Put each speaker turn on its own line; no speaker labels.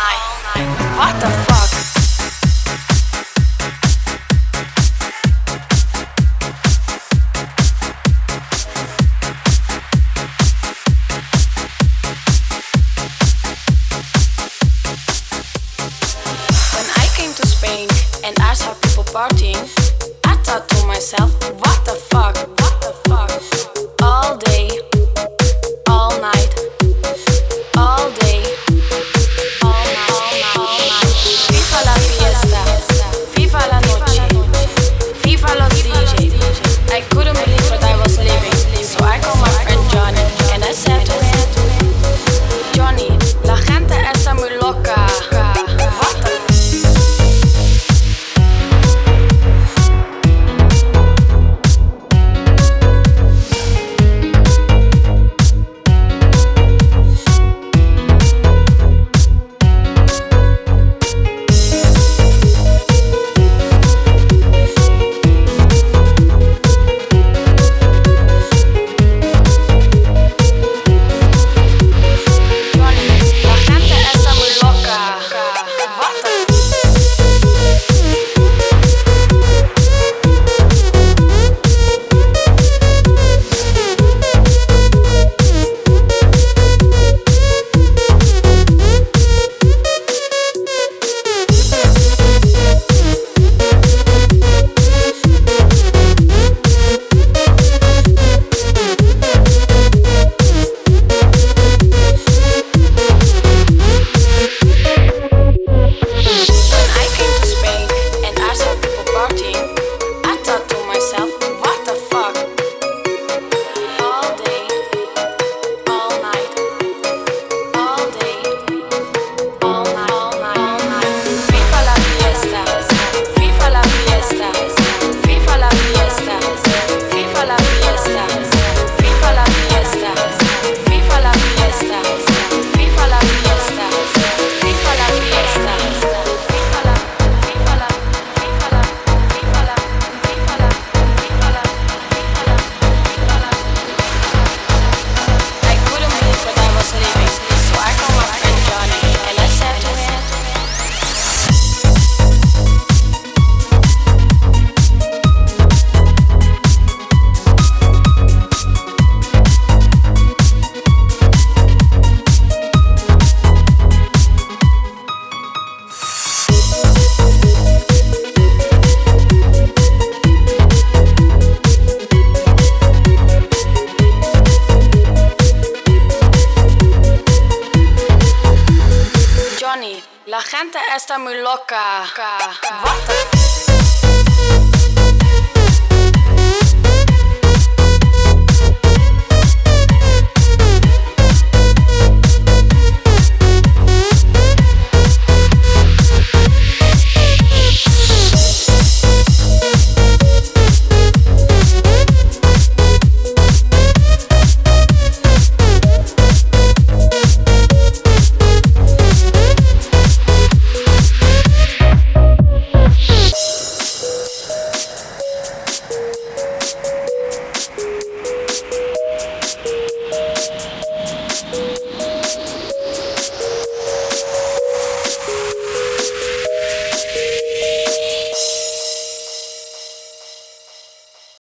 night. What the fuck? When I came to Spain and I saw people partying, I thought to myself, what the fuck? What the fuck? All day, all night, all day, all night, all night. Viva la fiesta, viva la noche, viva los DJs. I couldn't believe what I was living, so I called my friend Johnny and I said to him, Johnny, la gente está muy loca. What the Johnny, la gente está muy loca. What the